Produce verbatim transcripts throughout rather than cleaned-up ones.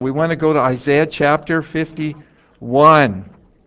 We want to go to Isaiah chapter fifty-one.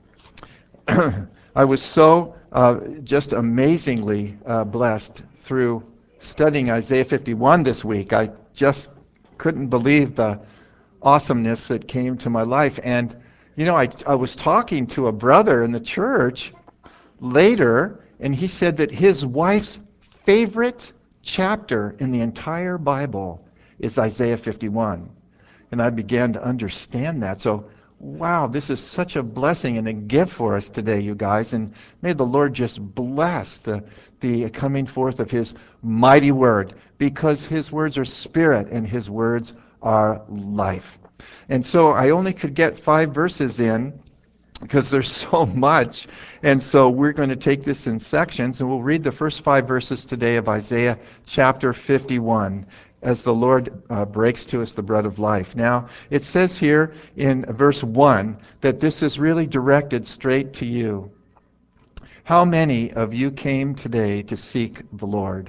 I was so uh, just amazingly uh, blessed through studying Isaiah fifty-one this week. I just couldn't believe the awesomeness that came to my life. And, you know, I, I was talking to a brother in the church later, and he said that his wife's favorite chapter in the entire Bible is Isaiah fifty-one. And I began to understand that. So, wow, this is such a blessing and a gift for us today, you guys. And may the Lord just bless the, the coming forth of His mighty word, because His words are spirit and His words are life. And so I only could get five verses in because there's so much. And so we're going to take this in sections, and we'll read the first five verses today of Isaiah chapter fifty-one as the Lord uh, breaks to us the bread of life. Now, it says here in verse one that this is really directed straight to you. How many of you came today to seek the Lord?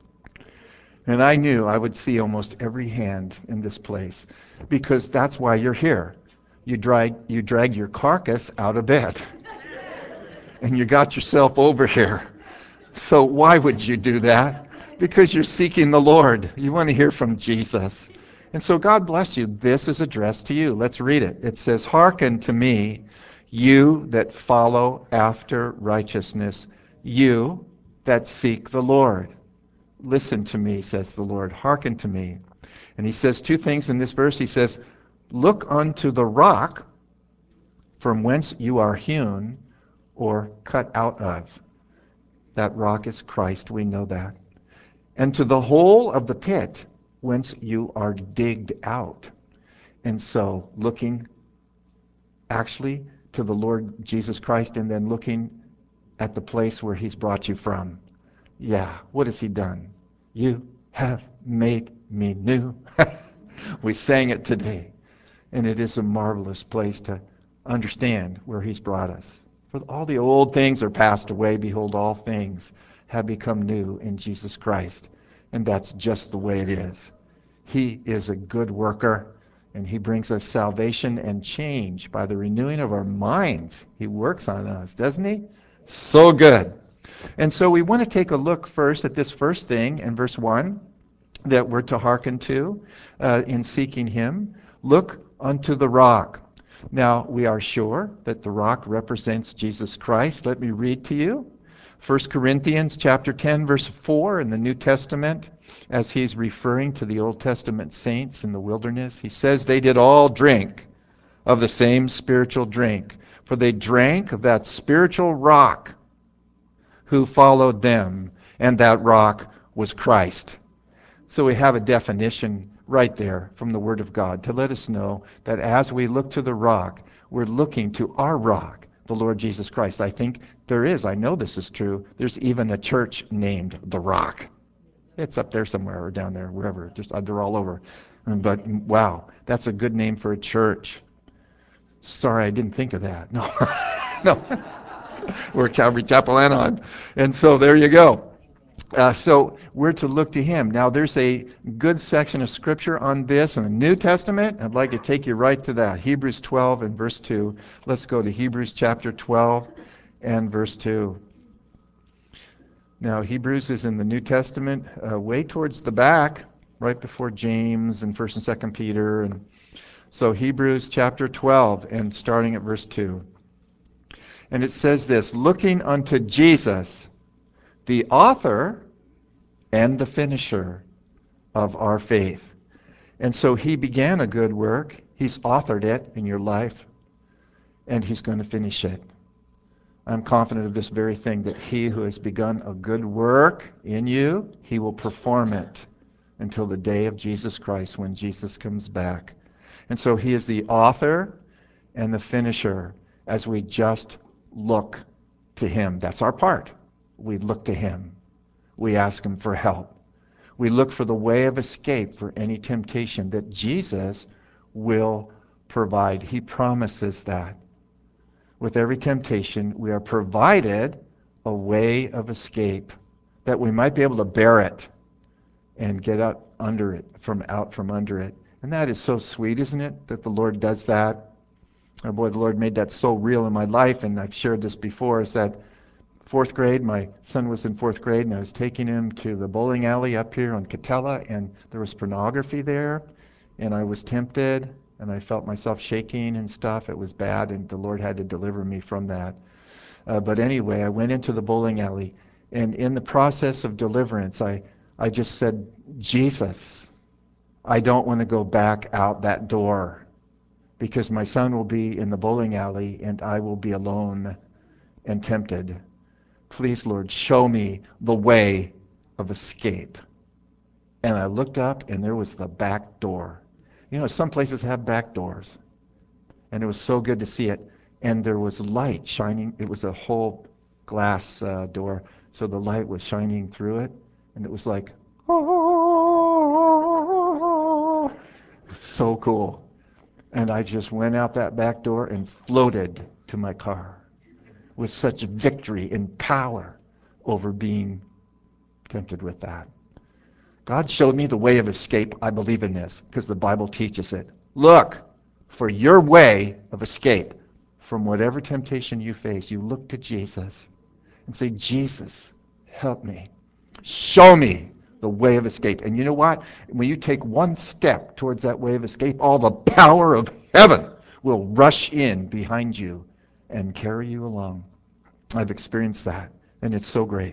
And I knew I would see almost every hand in this place, because that's why you're here. You drag, you drag your carcass out of bed, and you got yourself over here. So why would you do that? Because you're seeking the Lord. You want to hear from Jesus. And so God bless you. This is addressed to you. Let's read it. It says, "Hearken to me, you that follow after righteousness, you that seek the Lord. Listen to me," says the Lord. "Hearken to me." And he says two things in this verse. He says, "Look unto the rock from whence you are hewn or cut out of." That rock is Christ. We know that. "And to the hole of the pit whence you are digged out." And so looking actually to the Lord Jesus Christ, and then looking at the place where He's brought you from. Yeah, what has He done? "You have made me new." We sang it today. And it is a marvelous place to understand where He's brought us. "For all the old things are passed away. Behold, all things have become new in Jesus Christ." And that's just the way it is. He is a good worker, and He brings us salvation and change by the renewing of our minds. He works on us, doesn't He? So good. And so we want to take a look first at this first thing in verse one that we're to hearken to uh, in seeking Him. Look unto the rock. Now, we are sure that the rock represents Jesus Christ. Let me read to you. First Corinthians chapter ten, verse four in the New Testament, as he's referring to the Old Testament saints in the wilderness, he says, "They did all drink of the same spiritual drink, for they drank of that spiritual rock who followed them, and that rock was Christ." So we have a definition right there from the Word of God to let us know that as we look to the rock, we're looking to our rock, the Lord Jesus Christ. I think there is, I know this is true, there's even a church named The Rock. It's up there somewhere or down there, wherever. Just, they're all over. But wow, that's a good name for a church. Sorry, I didn't think of that. No, no. We're Calvary Chapel Anaheim. And so there you go. Uh, so we're to look to Him. Now, there's a good section of Scripture on this in the New Testament. I'd like to take you right to that. Hebrews twelve and verse two. Let's go to Hebrews chapter twelve and verse two. Now, Hebrews is in the New Testament, uh, way towards the back, right before James and First and Second Peter. And so Hebrews chapter twelve and starting at verse two. And it says this, "Looking unto Jesus, the author and the finisher of our faith." And so He began a good work. He's authored it in your life, and He's going to finish it. I'm confident of this very thing, that He who has begun a good work in you, He will perform it until the day of Jesus Christ, when Jesus comes back. And so He is the author and the finisher as we just look to Him. That's our part. We look to Him. We ask Him for help. We look for the way of escape for any temptation that Jesus will provide. He promises that. With every temptation, we are provided a way of escape, that we might be able to bear it and get out under it, from out from under it, And that is so sweet, isn't it, that the Lord does that? Oh boy, the Lord made that so real in my life, and I've shared this before, is that fourth grade, my son was in fourth grade, and I was taking him to the bowling alley up here on Catella, and there was pornography there, and I was tempted, and I felt myself shaking and stuff. It was bad, and the Lord had to deliver me from that. Uh, but anyway, I went into the bowling alley, and in the process of deliverance, I, I just said, Jesus, I don't want to go back out that door, because my son will be in the bowling alley, and I will be alone and tempted. Please, Lord, show me the way of escape. And I looked up, and there was the back door. You know, some places have back doors, and it was so good to see it. And there was light shining. It was a whole glass uh, door, so the light was shining through it, and it was like, oh, so cool. And I just went out that back door and floated to my car with such victory and power over being tempted with that. God showed me the way of escape. I believe in this because the Bible teaches it. Look for your way of escape from whatever temptation you face. You look to Jesus and say, Jesus, help me. Show me the way of escape. And you know what? When you take one step towards that way of escape, all the power of heaven will rush in behind you and carry you along. I've experienced that, and it's so great.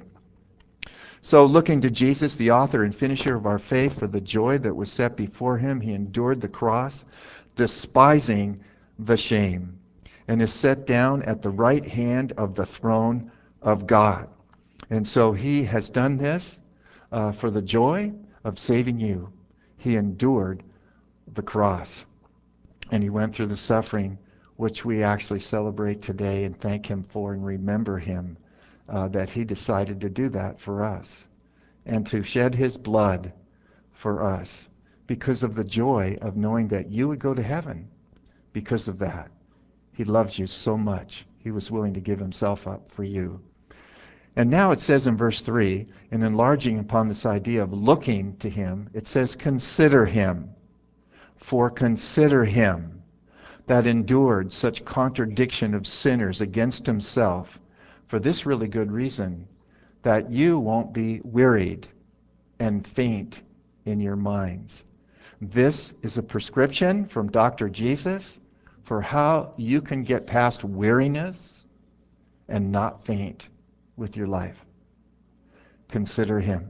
So looking to Jesus, the author and finisher of our faith, for the joy that was set before him, he endured the cross, despising the shame, and is set down at the right hand of the throne of God. And so he has done this uh, for the joy of saving you. He endured the cross, and he went through the suffering, which we actually celebrate today and thank him for and remember him, uh, that he decided to do that for us and to shed his blood for us because of the joy of knowing that you would go to heaven because of that. He loves you so much. He was willing to give himself up for you. And now it says in verse three, in enlarging upon this idea of looking to him, it says, consider him. For consider him that endured such contradiction of sinners against himself, for this really good reason, that you won't be wearied and faint in your minds. This is a prescription from Doctor Jesus for how you can get past weariness and not faint with your life. Consider him.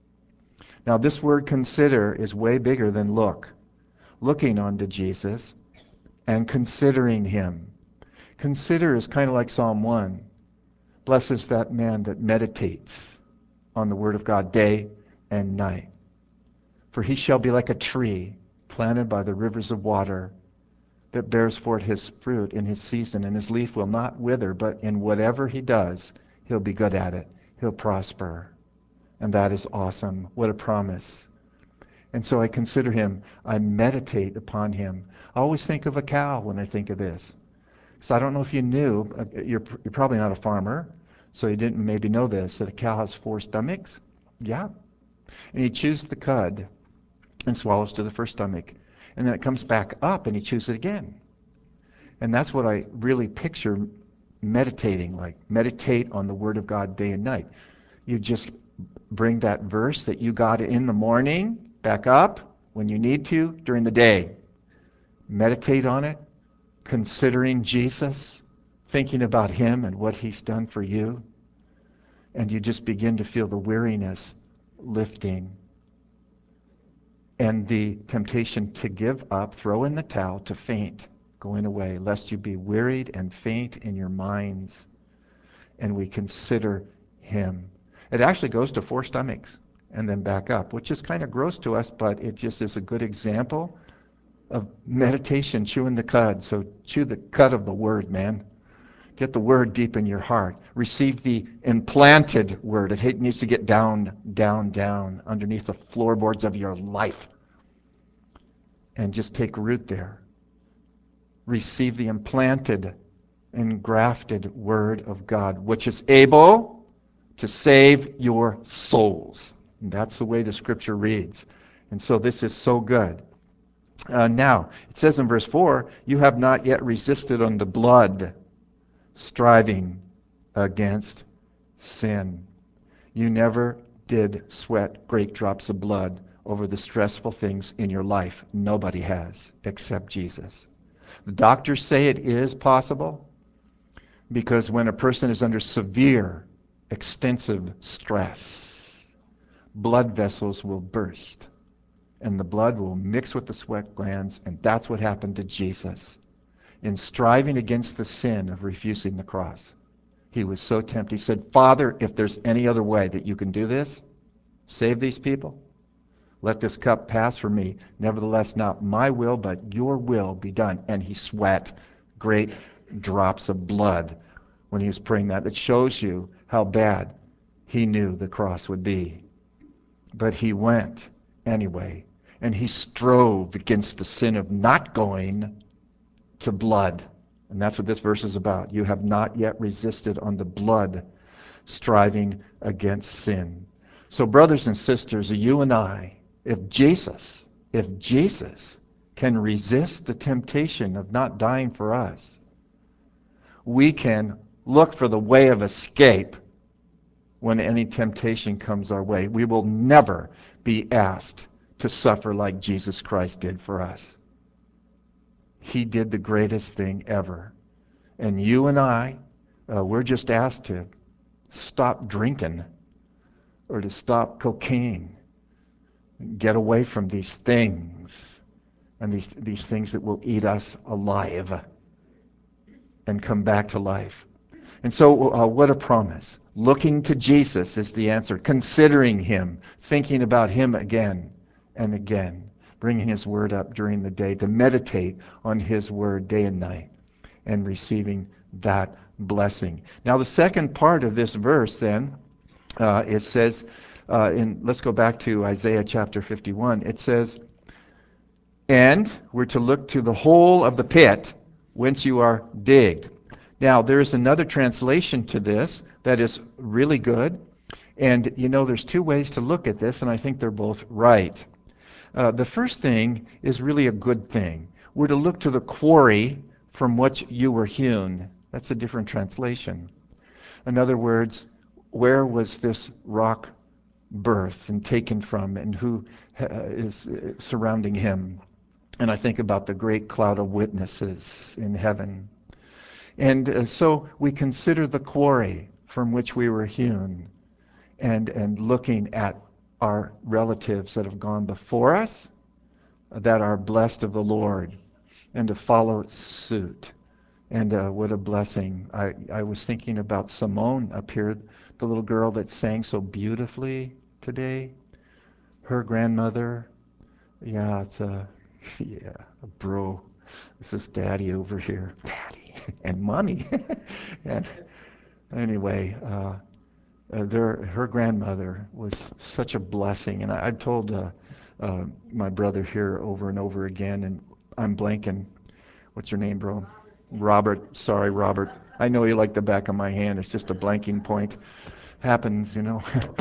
Now, this word consider is way bigger than look. Looking onto Jesus and considering him. Consider is kind of like Psalm one. Blessed is that man that meditates on the word of God day and night. For he shall be like a tree planted by the rivers of water that bears forth his fruit in his season, and his leaf will not wither, but in whatever he does, he'll be good at it. He'll prosper. And that is awesome. What a promise. And so I consider him. I meditate upon him. I always think of a cow when I think of this. So I don't know if you knew, you're, you're probably not a farmer, so you didn't maybe know this, that a cow has four stomachs. Yeah. And he chews the cud and swallows to the first stomach. And then it comes back up and he chews it again. And that's what I really picture meditating like. Meditate on the Word of God day and night. You just bring that verse that you got in the morning back up when you need to during the day. Meditate on it, considering Jesus, thinking about him and what he's done for you. And you just begin to feel the weariness lifting and the temptation to give up, throw in the towel, to faint, going away, lest you be wearied and faint in your minds. And we consider him. It actually goes to four stomachs and then back up, which is kind of gross to us, but it just is a good example of meditation, chewing the cud. So chew the cud of the word, man. Get the word deep in your heart. Receive the implanted word. It needs to get down, down, down underneath the floorboards of your life and just take root there. Receive the implanted, engrafted word of God, which is able to save your souls. And that's the way the scripture reads. And so this is so good. Uh, now, it says in verse four, you have not yet resisted unto blood, striving against sin. You never did sweat great drops of blood over the stressful things in your life. Nobody has, except Jesus. The doctors say it is possible because when a person is under severe, extensive stress, blood vessels will burst and the blood will mix with the sweat glands, and that's what happened to Jesus in striving against the sin of refusing the cross. He was so tempted. He said, Father, if there's any other way that you can do this, save these people, let this cup pass from me. Nevertheless, not my will, but your will be done. And he sweat great drops of blood when he was praying that. It shows you how bad he knew the cross would be. But he went anyway, and he strove against the sin of not going to blood. And that's what this verse is about. You have not yet resisted unto blood, striving against sin. So, brothers and sisters, you and I, if Jesus, if Jesus can resist the temptation of not dying for us, we can look for the way of escape when any temptation comes our way. We will never be asked to suffer like Jesus Christ did for us. He did the greatest thing ever. And you and I, uh, we're just asked to stop drinking or to stop cocaine, get away from these things and these, these things that will eat us alive and come back to life. And so uh, what a promise. Looking to Jesus is the answer. Considering him, thinking about him again and again, bringing his word up during the day, to meditate on his word day and night and receiving that blessing. Now the second part of this verse then, uh, it says, uh, in, let's go back to Isaiah chapter fifty-one. It says, and we're to look to the hole of the pit whence you are digged. Now, there's another translation to this that is really good. And, you know, there's two ways to look at this, and I think they're both right. Uh, the first thing is really a good thing. We're to look to the quarry from which you were hewn. That's a different translation. In other words, where was this rock birthed and taken from, and who uh, is surrounding him? And I think about the great cloud of witnesses in heaven. And uh, so we consider the quarry from which we were hewn, and, and looking at our relatives that have gone before us, that are blessed of the Lord, and to follow suit. And uh, what a blessing. I, I was thinking about Simone up here, the little girl that sang so beautifully today. Her grandmother, yeah, it's a, yeah, a bro. This is Daddy over here. Daddy. And Mommy. And anyway, uh, uh, their, her grandmother was such a blessing. And I, I've told uh, uh, my brother here over and over again, and I'm blanking. What's your name, bro? Robert. Sorry, Robert. I know you like the back of my hand. It's just a blanking point. Happens, you know.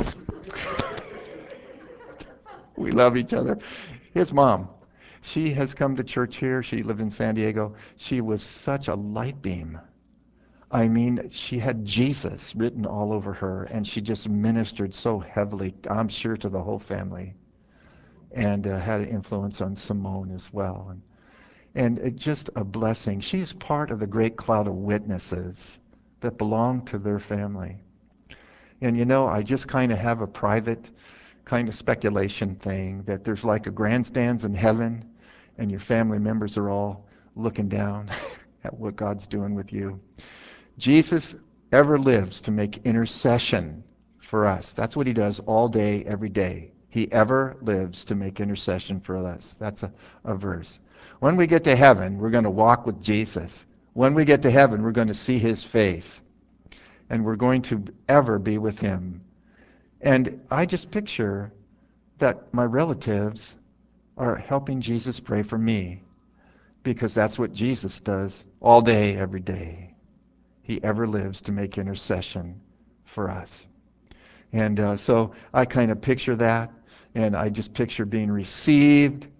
We love each other. His mom. She has come to church here. She lived in San Diego. She was such a light beam. I mean, she had Jesus written all over her, and she just ministered so heavily, I'm sure, to the whole family, and uh, had an influence on Simone as well. And, and it just a blessing. She's part of the great cloud of witnesses that belong to their family. And you know, I just kind of have a private kind of speculation thing that there's like a grandstands in heaven, and your family members are all looking down at what God's doing with you. Jesus ever lives to make intercession for us. That's what he does all day, every day. He ever lives to make intercession for us. That's a, a verse. When we get to heaven, we're going to walk with Jesus. When we get to heaven, we're going to see his face. And we're going to ever be with him. And I just picture that my relatives are helping Jesus pray for me, because that's what Jesus does all day, every day. He ever lives to make intercession for us. And uh, so I kind of picture that, and I just picture being received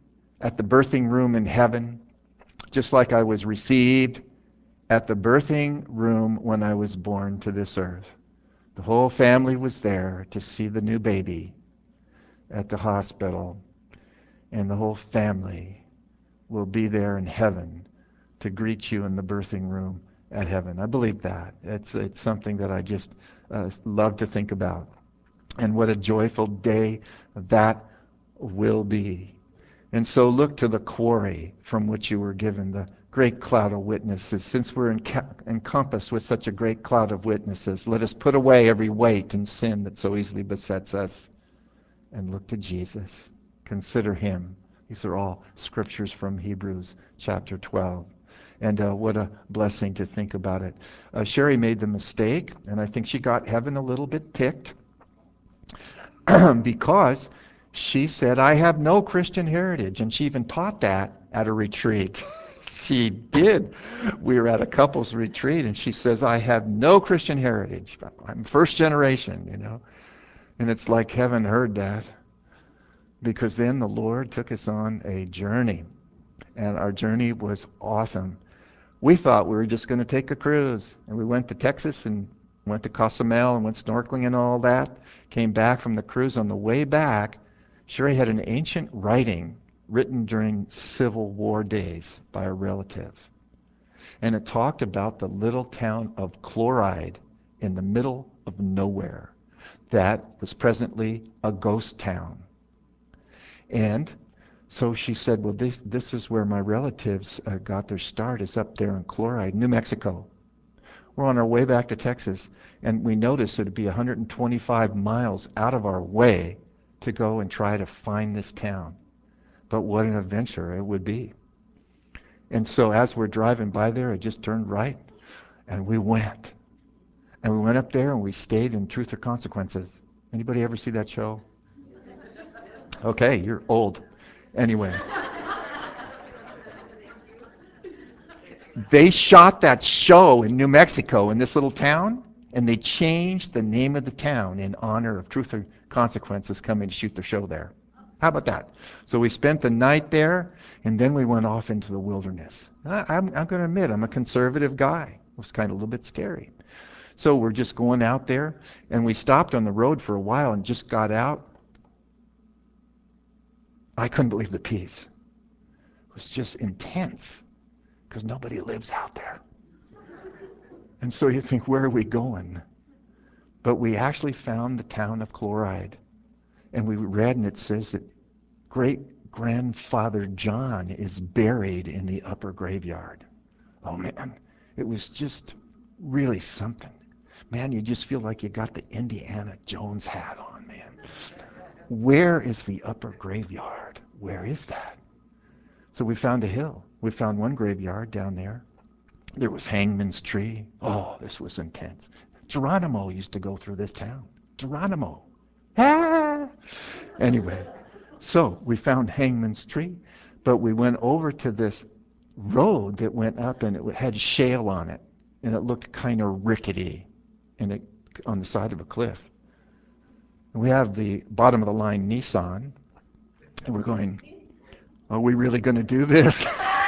at the birthing room in heaven, just like I was received at the birthing room when I was born to this earth. The whole family was there to see the new baby at the hospital, and the whole family will be there in heaven to greet you in the birthing room at heaven. I believe that. It's, it's something that I just uh, love to think about. And what a joyful day that will be. And so look to the quarry from which you were given, the great cloud of witnesses. Since we're enca- encompassed with such a great cloud of witnesses, let us put away every weight and sin that so easily besets us and look to Jesus. Consider him. These are all scriptures from Hebrews chapter twelve. And uh, what a blessing to think about it. Uh, Sherry made the mistake, and I think she got heaven a little bit ticked because she said, I have no Christian heritage. And she even taught that at a retreat. She did. We were at a couples retreat, and she says, I have no Christian heritage. I'm first generation, you know. And it's like heaven heard that, because then the Lord took us on a journey, and our journey was awesome. We thought we were just going to take a cruise, and we went to Texas and went to Cozumel and went snorkeling and all that. Came back from the cruise. On the way back, Sherry had an ancient writing written during Civil War days by a relative. And it talked about the little town of Chloride in the middle of nowhere that was presently a ghost town. And so she said, well, this, this is where my relatives uh, got their start, is up there in Chloride, New Mexico. We're on our way back to Texas, and we noticed it'd be one hundred twenty-five miles out of our way to go and try to find this town. But what an adventure it would be. And so as we're driving by there, I just turned right, and we went. And we went up there, and we stayed in Truth or Consequences. Anybody ever see that show? Okay, you're old. Anyway. They shot that show in New Mexico in this little town, and they changed the name of the town in honor of Truth or Consequences coming to shoot the show there. How about that? So we spent the night there, and then we went off into the wilderness. I, I'm, I'm going to admit, I'm a conservative guy. It was kind of a little bit scary. So we're just going out there, and we stopped on the road for a while and just got out. I couldn't believe the peace. It was just intense, because nobody lives out there. And so you think, where are we going? But we actually found the town of Chloride. And we read, and it says that great-grandfather John is buried in the upper graveyard. Oh, man, it was just really something. Man, you just feel like you got the Indiana Jones hat on, man. Where is the upper graveyard? Where is that? So we found a hill. We found one graveyard down there. There was Hangman's Tree. Oh, this was intense. Geronimo used to go through this town. Geronimo. Ah! Anyway, so we found Hangman's Tree, but we went over to this road that went up, and it had shale on it, and it looked kind of rickety, and it on the side of a cliff. And we have the bottom of the line Nissan, and we're going, are we really going to do this?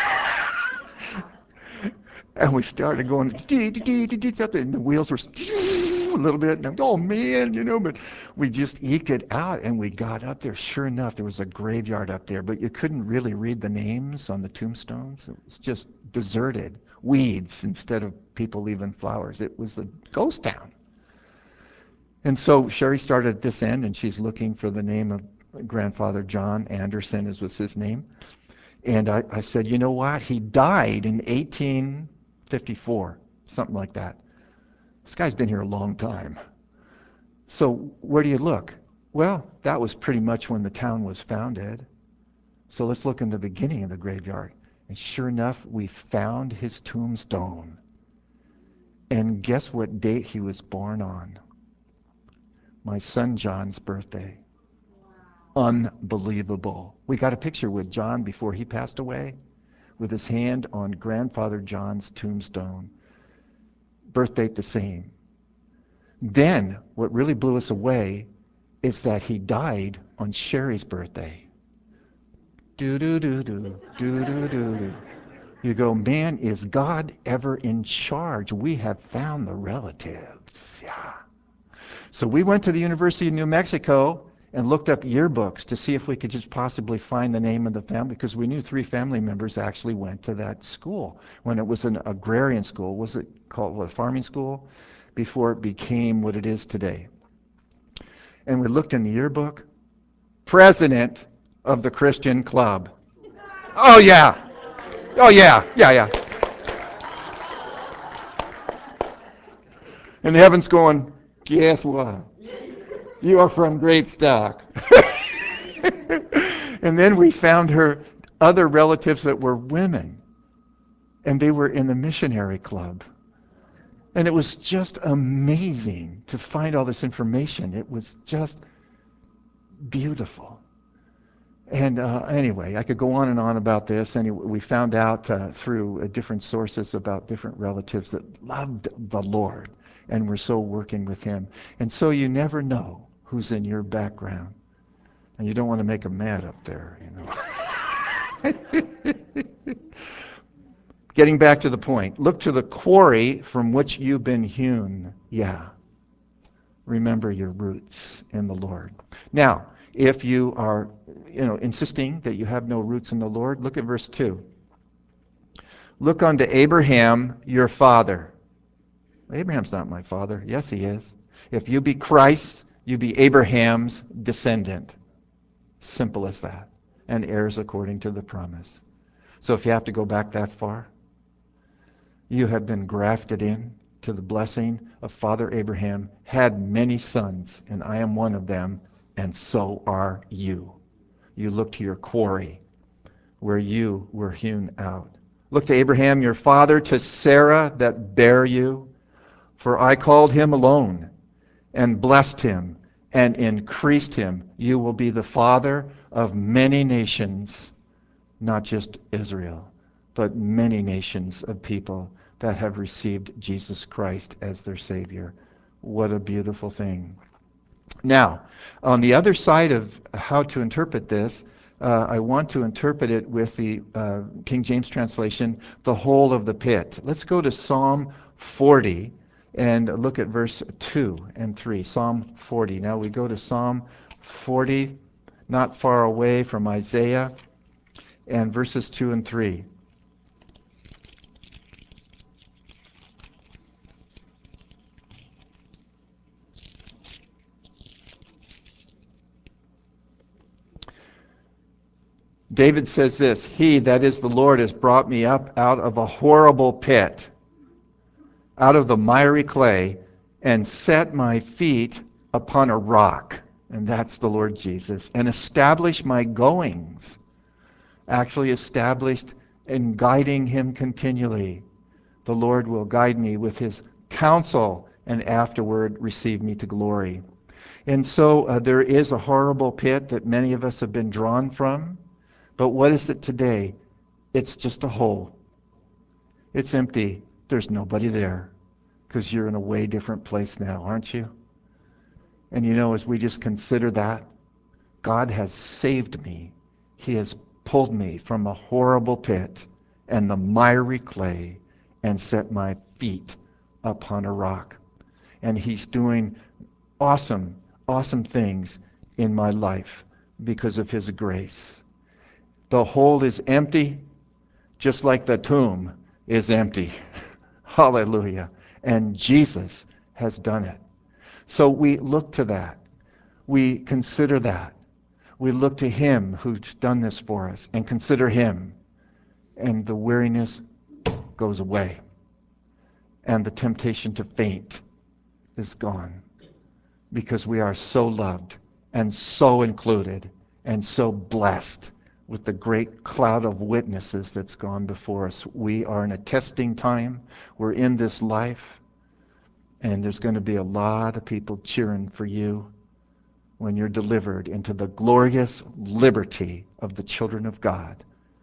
And we started going, dee, dee, dee, dee, dee, and the wheels were a little bit, and I'm, oh man, you know, but we just eked it out, and we got up there. Sure enough, there was a graveyard up there, but you couldn't really read the names on the tombstones. It was just deserted, weeds instead of people leaving flowers. It was a ghost town. And so Sherry started at this end, and she's looking for the name of grandfather John Anderson, as was his name. And I, I said, you know what? He died in eighteen fifty-four, something like that. This guy's been here a long time. So where do you look? Well, that was pretty much when the town was founded. So let's look in the beginning of the graveyard. And sure enough, we found his tombstone. And guess what date he was born on? My son John's birthday. Unbelievable. We got a picture with John before he passed away, with his hand on grandfather John's tombstone. Birth date the same. Then, what really blew us away is that he died on Sherry's birthday. Do do do do do do do do. You go, man, is God ever in charge? We have found the relatives. Yeah. So we went to the University of New Mexico and looked up yearbooks to see if we could just possibly find the name of the family, because we knew three family members actually went to that school when it was an agrarian school. Was it called what, a farming school? Before it became what it is today. And we looked in the yearbook. President of the Christian Club. Oh yeah. Oh yeah. Yeah, yeah. And heaven's going, guess what? You are from great stock. And then we found her other relatives that were women, and they were in the missionary club. And it was just amazing to find all this information. It was just beautiful. And uh, anyway, I could go on and on about this. Anyway, we found out uh, through uh, different sources about different relatives that loved the Lord and were so working with Him. And so you never know who's in your background. And you don't want to make them mad up there, you know. Getting back to the point, look to the quarry from which you've been hewn. Yeah. Remember your roots in the Lord. Now, if you are, you know, insisting that you have no roots in the Lord, look at verse two. Look unto Abraham, your father. Abraham's not my father. Yes, he is. If you be Christ, you be Abraham's descendant. Simple as that. And heirs according to the promise. So if you have to go back that far, you have been grafted in to the blessing of Father Abraham, had many sons, and I am one of them, and so are you. You look to your quarry, where you were hewn out. Look to Abraham, your father, to Sarah that bare you, for I called him alone, and blessed him, and increased him. You will be the father of many nations, not just Israel, but many nations of people that have received Jesus Christ as their Savior. What a beautiful thing. Now, on the other side of how to interpret this, uh, I want to interpret it with the uh, King James translation, the whole of the pit. Let's go to Psalm forty and look at verse two and three. Psalm forty. Now we go to Psalm forty, not far away from Isaiah, and verses two and three. David says this, He, that is the Lord, has brought me up out of a horrible pit, out of the miry clay, and set my feet upon a rock. And that's the Lord Jesus. And established my goings. Actually established and guiding him continually. The Lord will guide me with his counsel, and afterward receive me to glory. And so uh, there is a horrible pit that many of us have been drawn from. But what is it today? It's just a hole. It's empty. There's nobody there because you're in a way different place now, aren't you? And you know, as we just consider that, God has saved me. He has pulled me from a horrible pit and the miry clay and set my feet upon a rock. And He's doing awesome, awesome things in my life because of His grace. The hole is empty, just like the tomb is empty. Hallelujah. And Jesus has done it. So we look to that. We consider that. We look to Him who's done this for us and consider Him. And the weariness goes away. And the temptation to faint is gone. Because we are so loved and so included and so blessed with the great cloud of witnesses that's gone before us. We are in a testing time. We're in this life, and there's going to be a lot of people cheering for you when you're delivered into the glorious liberty of the children of God.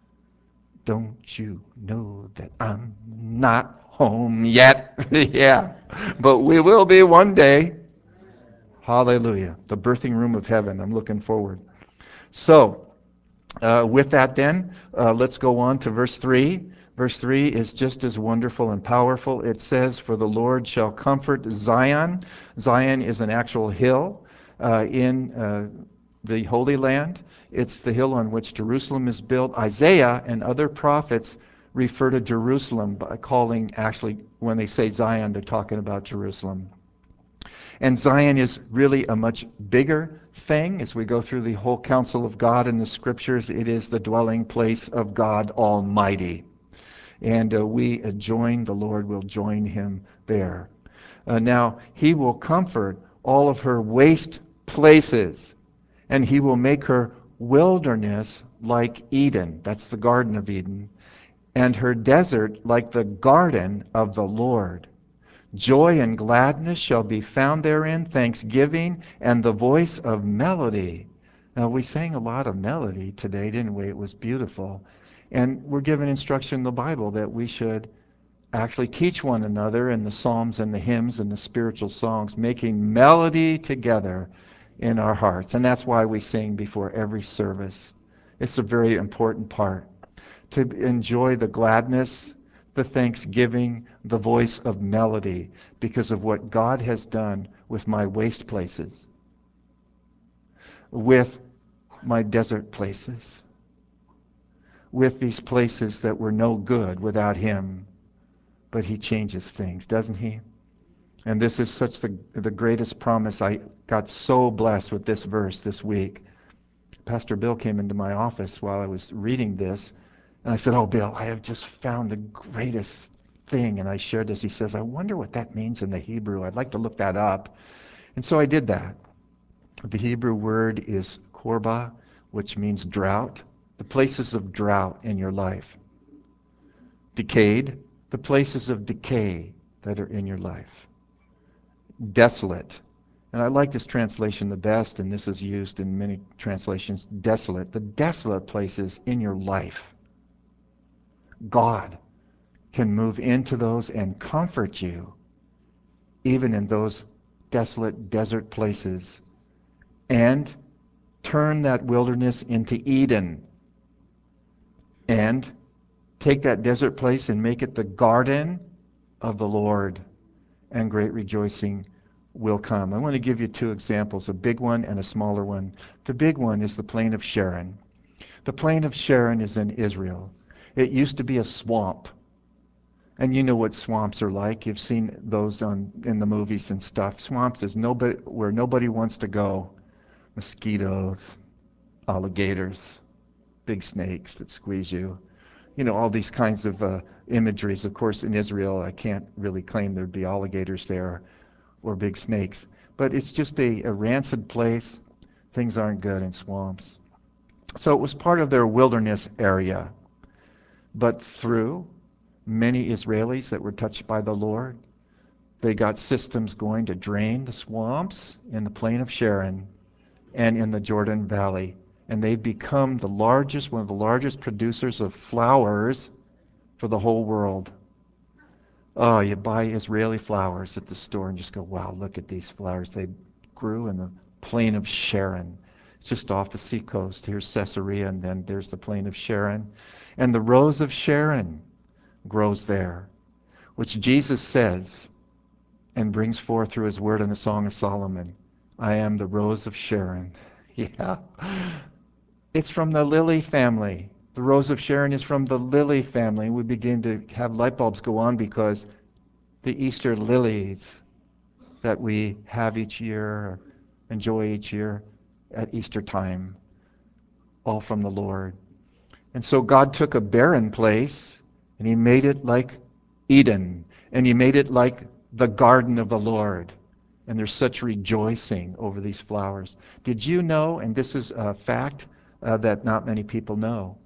Don't you know that I'm not home yet? Yeah, but we will be one day. Hallelujah. The birthing room of heaven. I'm looking forward. So, Uh, with that then, uh, let's go on to verse three. Verse three is just as wonderful and powerful. It says, "For the Lord shall comfort Zion." Zion is an actual hill uh, in uh, the Holy Land. It's the hill on which Jerusalem is built. Isaiah and other prophets refer to Jerusalem by calling, actually, when they say Zion, they're talking about Jerusalem. And Zion is really a much bigger thing. As we go through the whole counsel of God in the scriptures, it is the dwelling place of God Almighty. And uh, we uh, join, the Lord will join him there. Uh, now, he will comfort all of her waste places, and he will make her wilderness like Eden. That's the Garden of Eden. And her desert like the garden of the Lord. Joy and gladness shall be found therein, thanksgiving and the voice of melody. Now, we sang a lot of melody today, didn't we? It was beautiful. And we're given instruction in the Bible that we should actually teach one another in the psalms and the hymns and the spiritual songs, making melody together in our hearts. And that's why we sing before every service. It's a very important part to enjoy the gladness, the thanksgiving, the voice of melody because of what God has done with my waste places, with my desert places, with these places that were no good without him. But he changes things, doesn't he? And this is such the, the greatest promise. I got so blessed with this verse this week. Pastor Bill came into my office while I was reading this, and I said, "Oh, Bill, I have just found the greatest thing." And I shared this. He says, "I wonder what that means in the Hebrew. I'd like to look that up." And so I did that. The Hebrew word is korba, which means drought. The places of drought in your life. Decayed, the places of decay that are in your life. Desolate. And I like this translation the best, and this is used in many translations, desolate. The desolate places in your life. God can move into those and comfort you, even in those desolate desert places, and turn that wilderness into Eden, and take that desert place and make it the garden of the Lord, and great rejoicing will come. I want to give you two examples, a big one and a smaller one. The big one is the plain of Sharon. The plain of Sharon is in Israel. It used to be a swamp. And you know what swamps are like. You've seen those on in the movies and stuff. Swamps is nobody where nobody wants to go. Mosquitoes, alligators, big snakes that squeeze you. You know, all these kinds of uh, imageries. Of course, in Israel, I can't really claim there'd be alligators there or big snakes. But it's just a, a rancid place. Things aren't good in swamps. So it was part of their wilderness area. But through many Israelis that were touched by the Lord, they got systems going to drain the swamps in the plain of Sharon and in the Jordan Valley. And they've become the largest, one of the largest producers of flowers for the whole world. Oh, you buy Israeli flowers at the store and just go, wow, look at these flowers. They grew in the plain of Sharon. It's just off the seacoast. Here's Caesarea, and then there's the plain of Sharon. And the rose of Sharon grows there, which Jesus says and brings forth through his word in the Song of Solomon. I am the rose of Sharon. Yeah. It's from the lily family. The rose of Sharon is from the lily family. We begin to have light bulbs go on because the Easter lilies that we have each year, enjoy each year at Easter time, all from the Lord. And so God took a barren place and he made it like Eden, and he made it like the garden of the Lord. And there's such rejoicing over these flowers. Did you know, and this is a fact uh, that not many people know,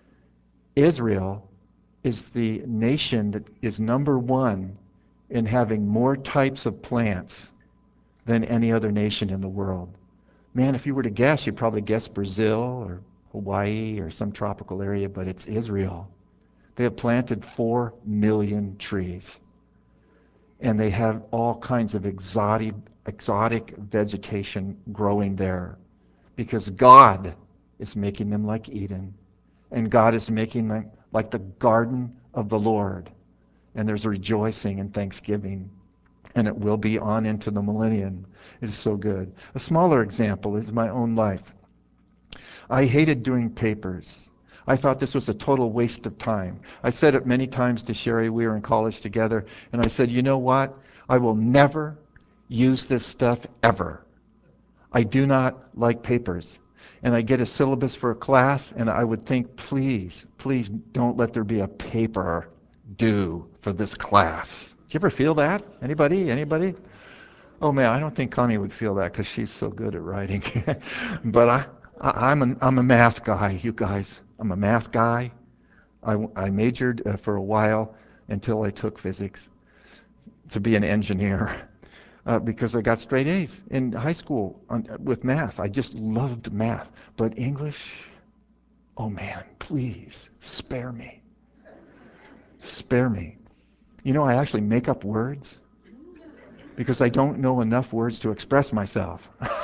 Israel is the nation that is number one in having more types of plants than any other nation in the world. Man, if you were to guess, you'd probably guess Brazil or Hawaii or some tropical area, but it's Israel. They have planted four million trees. And they have all kinds of exotic, exotic vegetation growing there because God is making them like Eden. And God is making them like the garden of the Lord. And there's rejoicing and thanksgiving. And it will be on into the millennium. It is so good. A smaller example is my own life. I hated doing papers. I thought this was a total waste of time. I said it many times to Sherry. We were in college together. And I said, you know what? I will never use this stuff ever. I do not like papers. And I get a syllabus for a class, and I would think, please, please don't let there be a paper due for this class. Do you ever feel that? Anybody? Anybody? Oh man, I don't think Connie would feel that because she's so good at writing. But I, I, I'm, a, I'm a math guy, you guys. I'm a math guy. I, I majored uh, for a while until I took physics to be an engineer. Uh, because I got straight A's in high school on, with math. I just loved math. But English, oh man, please spare me. Spare me. You know, I actually make up words because I don't know enough words to express myself.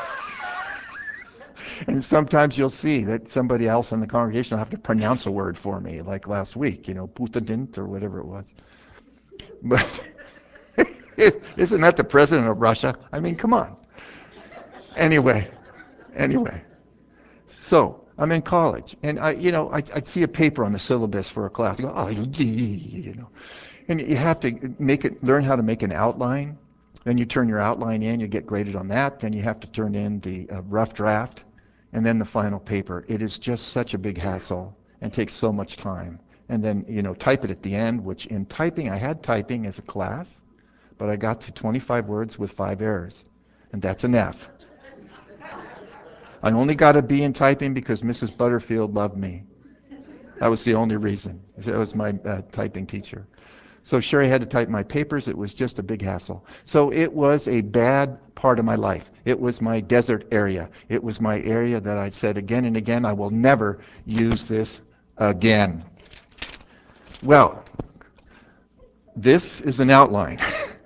And sometimes you'll see that somebody else in the congregation will have to pronounce a word for me, like last week, you know, putadint or whatever it was. But isn't that the president of Russia? I mean, come on. Anyway, anyway. So I'm in college, and I, you know, I, I'd see a paper on the syllabus for a class. I go, oh, you know, and you have to make it, learn how to make an outline. Then you turn your outline in, you get graded on that. Then you have to turn in the uh, rough draft, and then the final paper. It is just such a big hassle and takes so much time. And then, you know, type it at the end. Which in typing, I had typing as a class, but I got to twenty-five words with five errors, and that's an F. I only got a B in typing because Missus Butterfield loved me. That was the only reason. That was my uh, typing teacher. So Sherry had to type my papers. It was just a big hassle. So it was a bad part of my life. It was my desert area. It was my area that I said again and again, I will never use this again. Well, this is an outline.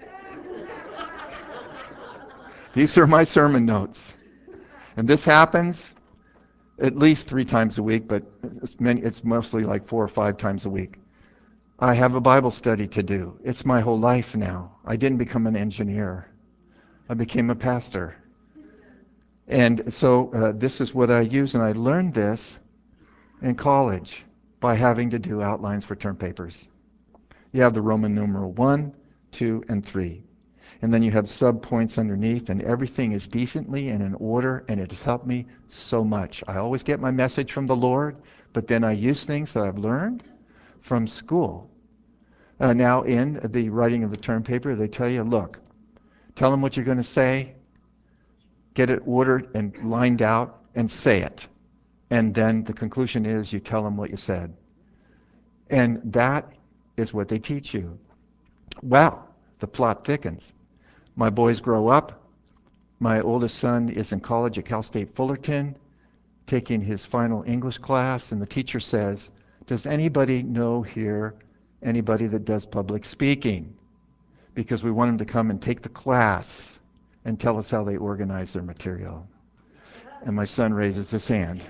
These are my sermon notes. And this happens at least three times a week, but it's, many, it's mostly like four or five times a week. I have a Bible study to do. It's my whole life now. I didn't become an engineer. I became a pastor. And so uh, this is what I use, and I learned this in college by having to do outlines for term papers. You have the Roman numeral one, two, and three. And then you have sub-points underneath, and everything is decently and in order, and it has helped me so much. I always get my message from the Lord, but then I use things that I've learned from school. Uh, now, in the writing of the term paper, they tell you, look, tell them what you're going to say, get it ordered and lined out, and say it. And then the conclusion is you tell them what you said. And that is what they teach you. Well, the plot thickens. My boys grow up. My oldest son is in college at Cal State Fullerton, taking his final English class, and the teacher says, does anybody know here anybody that does public speaking? Because we want him to come and take the class and tell us how they organize their material. And my son raises his hand.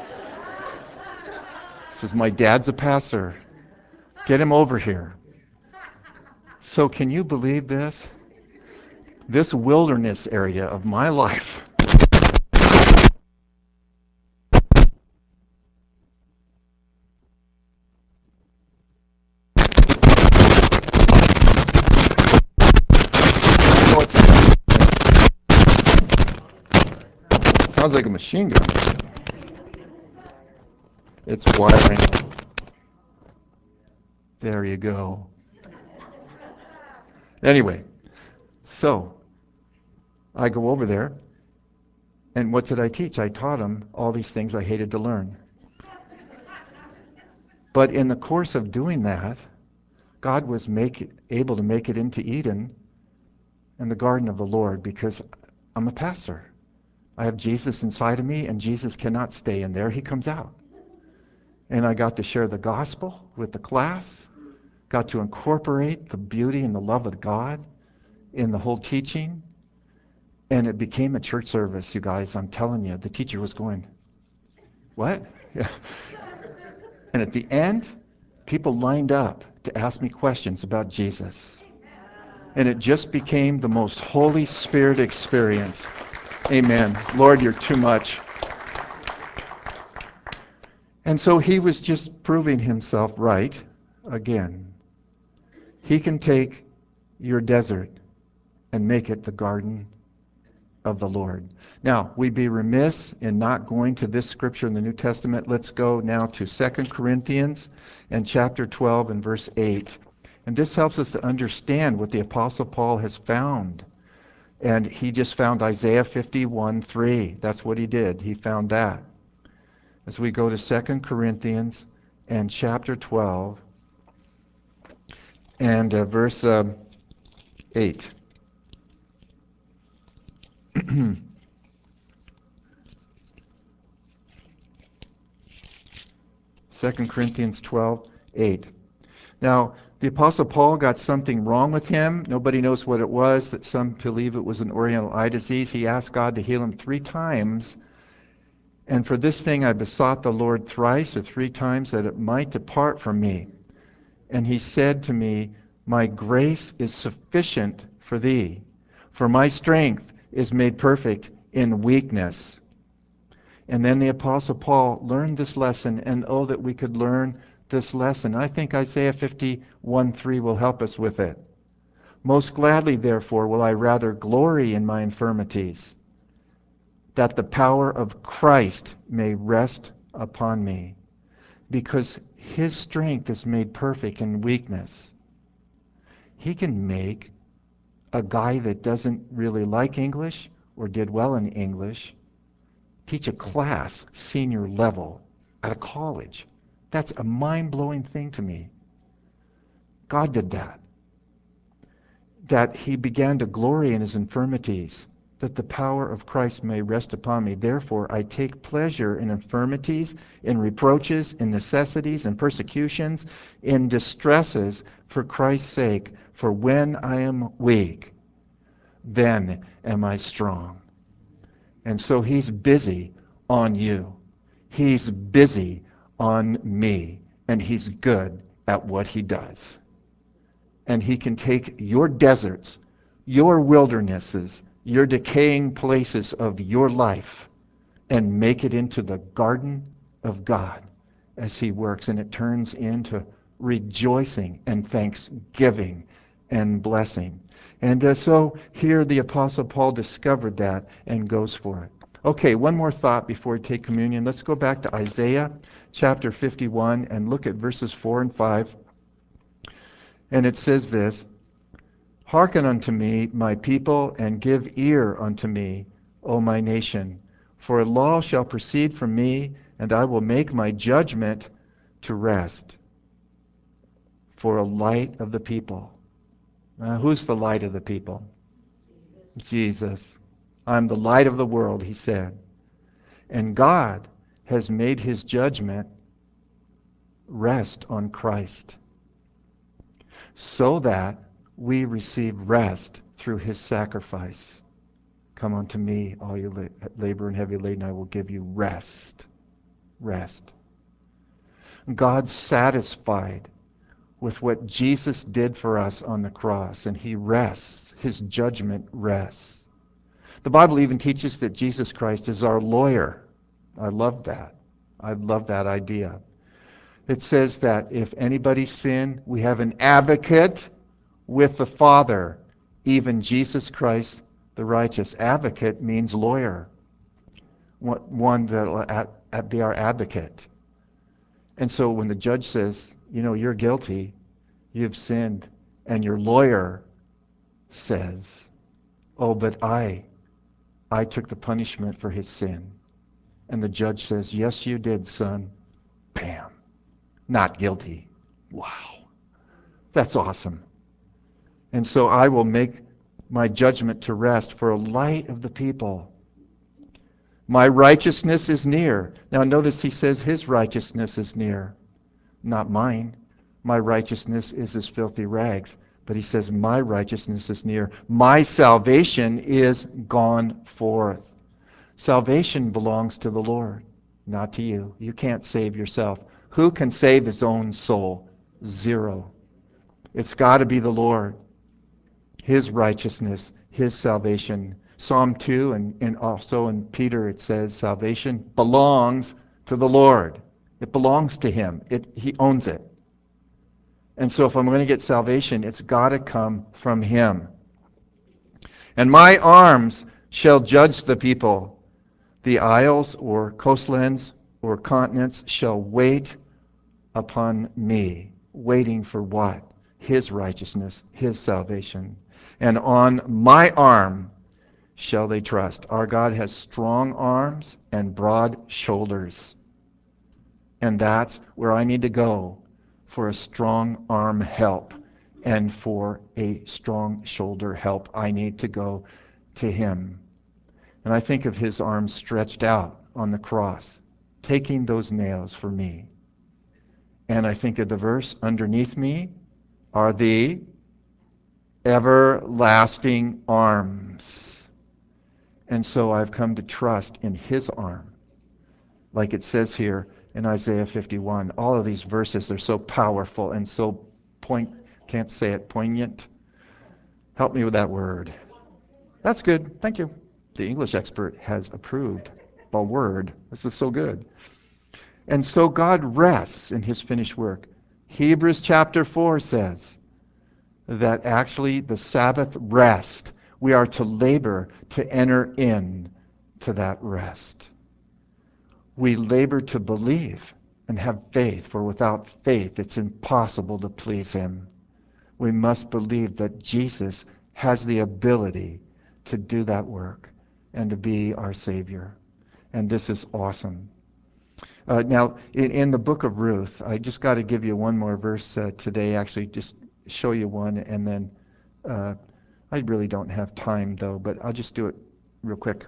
Says, my dad's a pastor. Get him over here. So can you believe this? This wilderness area of my life sounds like a machine gun. It's wiring. There you go. Anyway, so I go over there, and what did I teach? I taught them all these things I hated to learn. But in the course of doing that, God was make it, able to make it into Eden and the garden of the Lord, because I'm a pastor. I have Jesus inside of me, and Jesus cannot stay in there. He comes out. And I got to share the gospel with the class, got to incorporate the beauty and the love of God in the whole teaching, and it became a church service, you guys. I'm telling you, the teacher was going, What? Yeah. And at the end, people lined up to ask me questions about Jesus. And it just became the most Holy Spirit experience. Amen. Lord, you're too much. And so he was just proving himself right again. He can take your desert and make it the garden of the Lord. Now, we'd be remiss in not going to this scripture in the New Testament. Let's go now to Second Corinthians and chapter twelve and verse eight. And this helps us to understand what the Apostle Paul has found. And he just found Isaiah fifty-one three. That's what he did. He found that. As we go to Second Corinthians and chapter twelve and uh, verse uh, eight. Second Corinthians twelve eight. Now, the Apostle Paul got something wrong with him. Nobody knows what it was. That some believe it was an oriental eye disease. He asked God to heal him three times. And for this thing I besought the Lord thrice or three times that it might depart from me. And he said to me, my grace is sufficient for thee, for my strength is made perfect in weakness. And then the Apostle Paul learned this lesson, and oh, that we could learn this lesson. I think Isaiah fifty-one three will help us with it. Most gladly, therefore, will I rather glory in my infirmities, that the power of Christ may rest upon me, because his strength is made perfect in weakness. He can make a guy that doesn't really like English or did well in English teach a class senior level at a college. That's a mind-blowing thing to me. God did that. That he began to glory in his infirmities, that the power of Christ may rest upon me. Therefore, I take pleasure in infirmities, in reproaches, in necessities, in persecutions, in distresses, for Christ's sake. For when I am weak, then am I strong. And so he's busy on you. He's busy on me. And he's good at what he does. And he can take your deserts, your wildernesses, your decaying places of your life and make it into the garden of God as he works. And it turns into rejoicing and thanksgiving and blessing. And uh, so here the Apostle Paul discovered that and goes for it. Okay, one more thought before we take communion. Let's go back to Isaiah chapter fifty-one and look at verses four and five. And it says this, hearken unto me, my people, and give ear unto me, O my nation. For a law shall proceed from me, and I will make my judgment to rest. For a light of the people. Uh, who's the light of the people? Jesus. Jesus. I'm the light of the world, he said. And God has made his judgment rest on Christ, so that we receive rest through his sacrifice. Come unto me, all you labor and heavy laden, I will give you rest. Rest. God's satisfied with what Jesus did for us on the cross, and he rests. His judgment rests. The Bible even teaches that Jesus Christ is our lawyer. I love that. I love that idea. It says that if anybody sin, we have an advocate with the Father, even Jesus Christ the righteous. Advocate means lawyer. One that will be our advocate. And so when the judge says, you know, you're guilty, you've sinned, and your lawyer says, oh, but I, I took the punishment for his sin. And the judge says, yes, you did, son. Bam. Not guilty. Wow. That's awesome. And so I will make my judgment to rest for a light of the people. My righteousness is near. Now notice he says his righteousness is near. Not mine. My righteousness is as filthy rags. But he says my righteousness is near. My salvation is gone forth. Salvation belongs to the Lord. not to you. You can't save yourself. Who can save his own soul? Zero. It's got to be the Lord, his righteousness, his salvation. Psalm two and, and also in Peter it says salvation belongs to the Lord. It belongs to him. It, he owns it. And so if I'm going to get salvation, it's got to come from him. And my arms shall judge the people. The isles or coastlands or continents shall wait upon me. Waiting for what? His righteousness, his salvation. And on my arm shall they trust. Our God has strong arms and broad shoulders. And that's where I need to go for a strong arm help. And for a strong shoulder help, I need to go to him. And I think of his arms stretched out on the cross, taking those nails for me. And I think of the verse, underneath me are the everlasting arms. And so I've come to trust in his arm. Like it says here in Isaiah fifty-one. All of these verses are so powerful and so point, can't say it, poignant. Help me with that word. That's good. Thank you. The English expert has approved the word. This is so good. And so God rests in his finished work. Hebrews chapter four says that actually the Sabbath rest, we are to labor to enter in to that rest. We labor to believe and have faith, for without faith it's impossible to please him. We must believe that Jesus has the ability to do that work and to be our Savior. And this is awesome. Uh, now, in, in the book of Ruth, I just got to give you one more verse uh, today, actually just show you one, and then uh, I really don't have time, though, but I'll just do it real quick.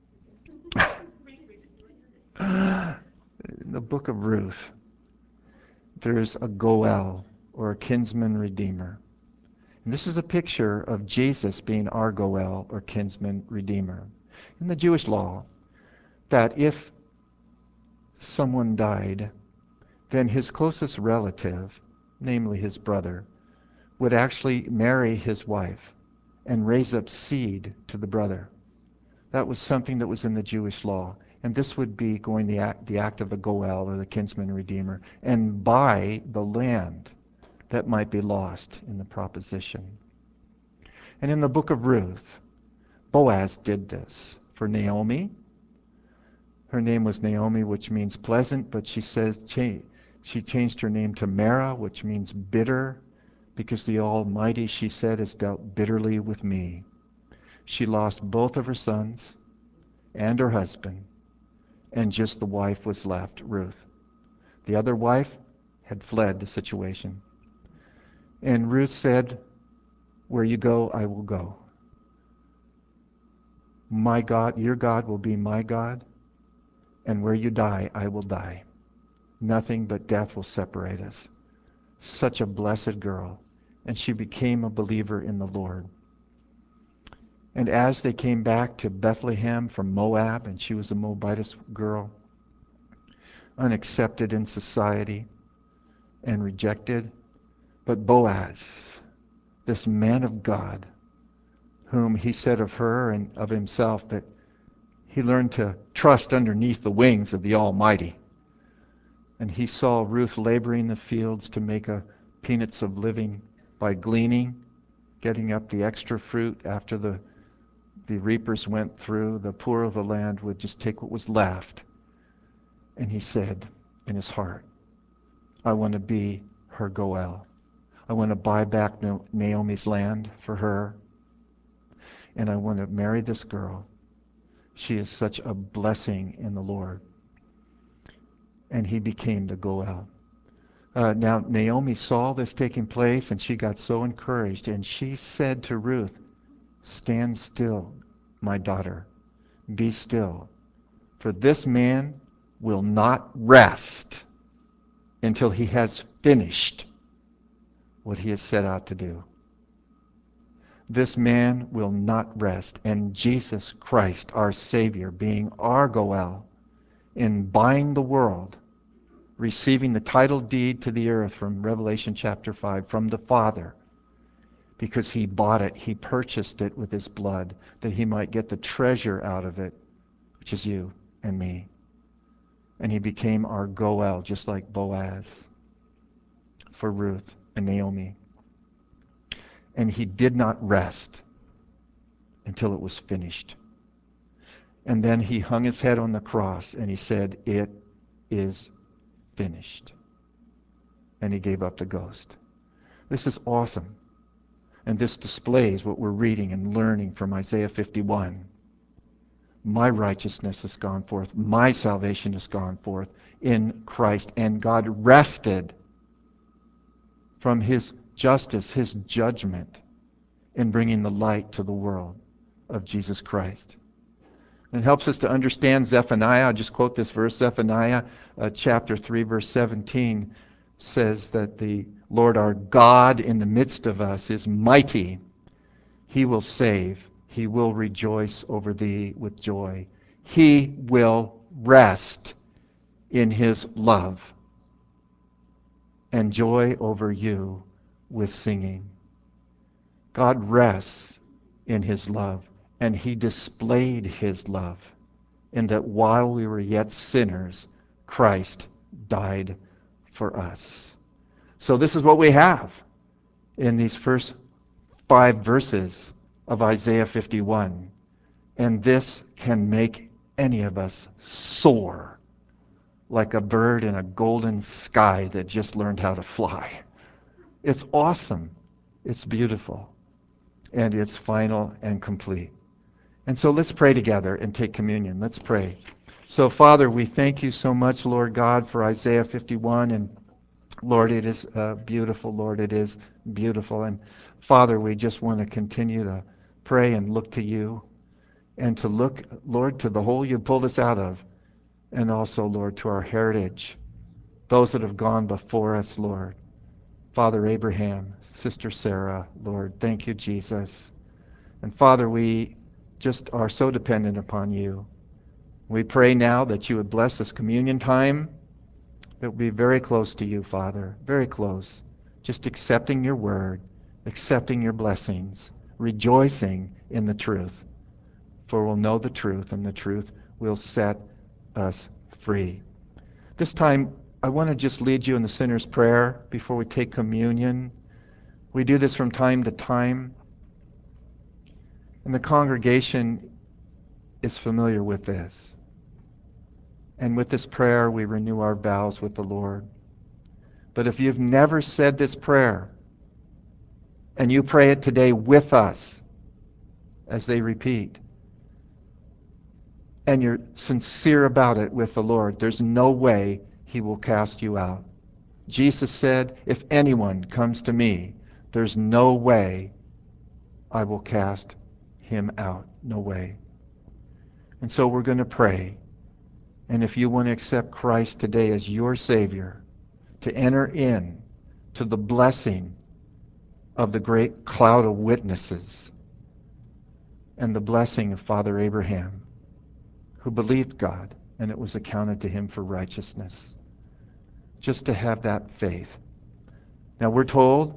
In the book of Ruth, there's a Goel, or a kinsman redeemer. And this is a picture of Jesus being our Goel, or kinsman redeemer. In the Jewish law, that if someone died, then his closest relative, namely his brother, would actually marry his wife and raise up seed to the brother. That was something that was in the Jewish law. And this would be going the act, the act of the Goel, or the kinsman redeemer, and buy the land that might be lost in the proposition. And in the book of Ruth, Boaz did this for Naomi. Her name was Naomi, which means pleasant, but she says she changed her name to Mara, which means bitter, because the Almighty, she said, has dealt bitterly with me. She lost both of her sons and her husband, and just the wife was left, Ruth. The other wife had fled the situation. And Ruth said, where you go, I will go. My God, your God will be my God, and where you die, I will die. Nothing but death will separate us. Such a blessed girl. And she became a believer in the Lord. And as they came back to Bethlehem from Moab, and she was a Moabitess girl, unaccepted in society and rejected, but Boaz, this man of God, whom he said of her and of himself that he learned to trust underneath the wings of the Almighty. And he saw Ruth laboring the fields to make a peanuts of living by gleaning, getting up the extra fruit after the the reapers went through. The poor of the land would just take what was left. And he said in his heart, I want to be her Goel. I want to buy back Naomi's land for her. And I want to marry this girl. She is such a blessing in the Lord. And he became the Goel. Uh, now, Naomi saw this taking place, and she got so encouraged. And she said to Ruth, stand still, my daughter. Be still. For this man will not rest until he has finished what he has set out to do. This man will not rest. And Jesus Christ, our Savior, being our Goel, in buying the world, receiving the title deed to the earth from Revelation chapter five from the Father, because he bought it, he purchased it with his blood, that he might get the treasure out of it, which is you and me. And he became our Goel, just like Boaz for Ruth and Naomi. And he did not rest until it was finished. And then he hung his head on the cross and he said, "It is finished." And he gave up the ghost. This is awesome. And this displays what we're reading and learning from Isaiah fifty-one. My righteousness has gone forth. My salvation has gone forth in Christ. And God rested from his justice, his judgment, in bringing the light to the world of Jesus Christ. And it helps us to understand Zephaniah. I'll just quote this verse. Zephaniah uh, chapter three, verse seventeen says that the Lord our God in the midst of us is mighty. He will save. He will rejoice over thee with joy. He will rest in his love and joy over you with singing. God rests in his love, and he displayed his love in that while we were yet sinners, Christ died for us. So this is what we have in these first five verses of Isaiah fifty-one. And this can make any of us soar like a bird in a golden sky that just learned how to fly. It's awesome. It's beautiful. And it's final and complete. And so let's pray together and take communion. Let's pray. So, Father, we thank you so much, Lord God, for Isaiah fifty-one. And Lord, it is uh, beautiful. Lord, it is beautiful. And Father, we just want to continue to pray and look to you and to look, Lord, to the hole you pulled us out of. And also, Lord, to our heritage, those that have gone before us, Lord. Father Abraham, Sister Sarah, Lord, thank you, Jesus. And Father, we just are so dependent upon you. We pray now that you would bless this communion time, that we'll be very close to you, Father, very close, just accepting your word, accepting your blessings, rejoicing in the truth. For we'll know the truth, and the truth will set us free. This time, I want to just lead you in the sinner's prayer before we take communion. We do this from time to time, and the congregation is familiar with this. And with this prayer, we renew our vows with the Lord. But if you've never said this prayer, and you pray it today with us, as they repeat, and you're sincere about it with the Lord, there's no way he will cast you out. Jesus said, if anyone comes to me, there's no way I will cast him out. No way. And so we're going to pray. And if you want to accept Christ today as your Savior, to enter in to the blessing of the great cloud of witnesses and the blessing of Father Abraham, who believed God, and it was accounted to him for righteousness. Just to have that faith. Now we're told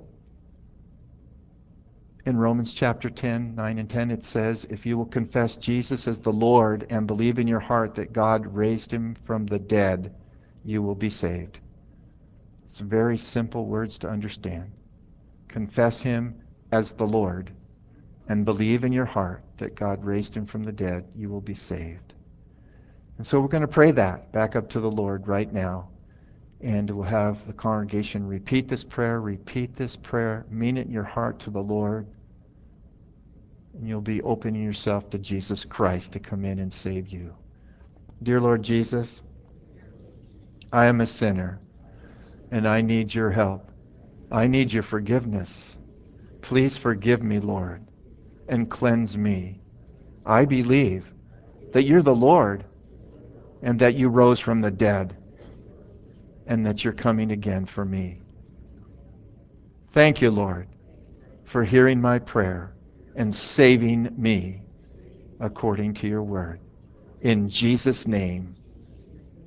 in Romans chapter ten, nine and ten, it says, if you will confess Jesus as the Lord and believe in your heart that God raised him from the dead, you will be saved. It's very simple words to understand. Confess him as the Lord and believe in your heart that God raised him from the dead, you will be saved. And so we're going to pray that back up to the Lord right now. And we'll have the congregation repeat this prayer, repeat this prayer, mean it in your heart to the Lord. And you'll be opening yourself to Jesus Christ to come in and save you. Dear Lord Jesus, I am a sinner, and I need your help. I need your forgiveness. Please forgive me, Lord, and cleanse me. I believe that you're the Lord, and that you rose from the dead, and that you're coming again for me. Thank you, Lord, for hearing my prayer and saving me according to your word. In Jesus' name,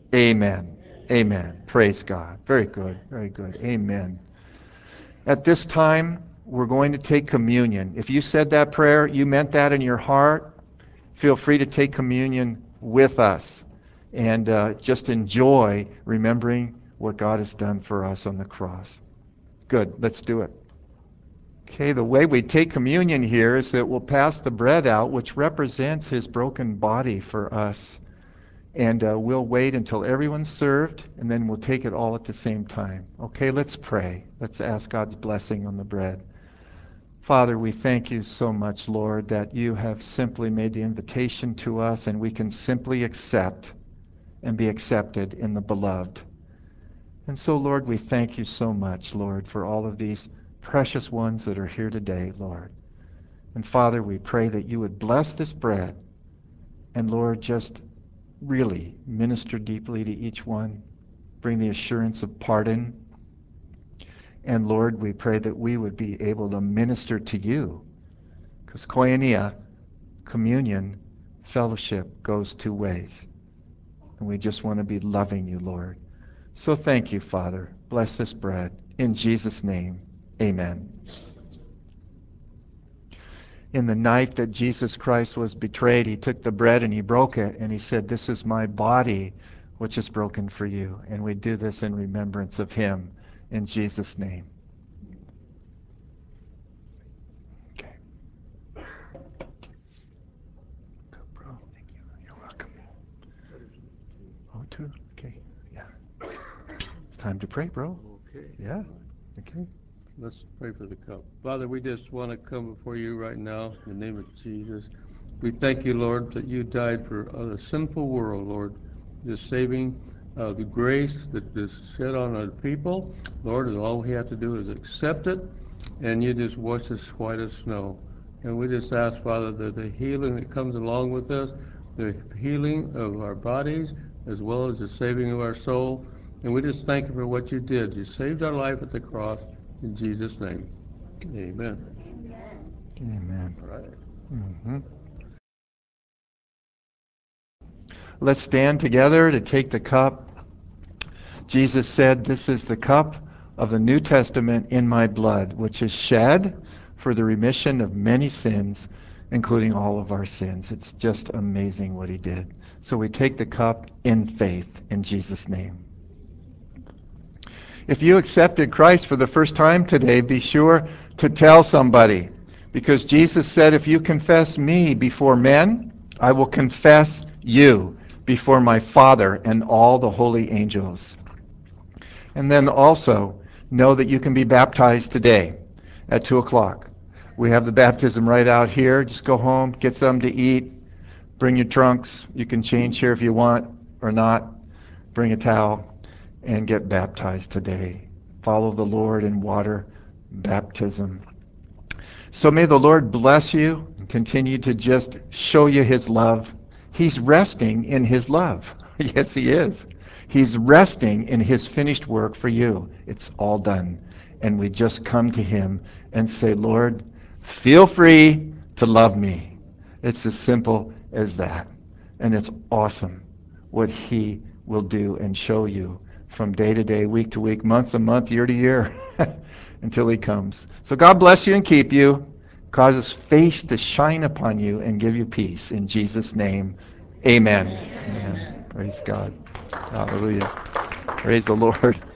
Amen. Amen. Praise God. Very good. Very good. Amen. At this time, we're going to take communion. If you said that prayer, you meant that in your heart, feel free to take communion with us and uh, just enjoy remembering what God has done for us on the cross. Good. Let's do it. Okay, the way we take communion here is that we'll pass the bread out, which represents his broken body for us. And uh, we'll wait until everyone's served, and then we'll take it all at the same time. Okay, let's pray. Let's ask God's blessing on the bread. Father, we thank you so much, Lord, that you have simply made the invitation to us, and we can simply accept and be accepted in the beloved. And so, Lord, we thank you so much, Lord, for all of these precious ones that are here today, Lord. And Father, we pray that you would bless this bread, and Lord, just really minister deeply to each one, bring the assurance of pardon. And Lord, we pray that we would be able to minister to you, because koinonia, communion, fellowship goes two ways. And we just want to be loving you, Lord. So thank you, Father. Bless this bread. In Jesus' name, amen. In the night that Jesus Christ was betrayed, he took the bread and he broke it, and he said, "This is my body, which is broken for you." And we do this in remembrance of him, in Jesus' name. Okay. Good, bro. Thank you. You're welcome. Oh, two? Okay. Yeah. It's time to pray, bro. Okay. Yeah. Okay. Let's pray for the cup. Father, we just want to come before you right now in the name of Jesus. We thank you, Lord, that you died for a sinful world, Lord, just saving uh, the grace that is shed on our people. Lord, and all we have to do is accept it, and you just wash us white as snow. And we just ask, Father, that the healing that comes along with this, the healing of our bodies, as well as the saving of our soul. And we just thank you for what you did. You saved our life at the cross. In Jesus' name, amen. Amen. All right. Mm-hmm. Let's stand together to take the cup. Jesus said, "This is the cup of the New Testament in my blood, which is shed for the remission of many sins, including all of our sins." It's just amazing what he did. So we take the cup in faith in Jesus' name. If you accepted Christ for the first time today, be sure to tell somebody, because Jesus said, "If you confess me before men, I will confess you before my Father and all the holy angels." And then also know that you can be baptized today at two o'clock. We have the baptism right out here. Just go home, get something to eat, bring your trunks. You can change here if you want or not. Bring a towel and get baptized today. Follow the Lord in water baptism. So may the Lord bless you and continue to just show you his love. He's resting in his love. Yes, he is. He's resting in his finished work for you. It's all done. And we just come to him and say, "Lord, feel free to love me." It's as simple as that. And it's awesome what he will do and show you from day to day, week to week, month to month, year to year, until he comes. So God bless you and keep you, cause his face to shine upon you and give you peace. In Jesus' name, amen. Amen. Amen. Praise God. Hallelujah. Praise the Lord.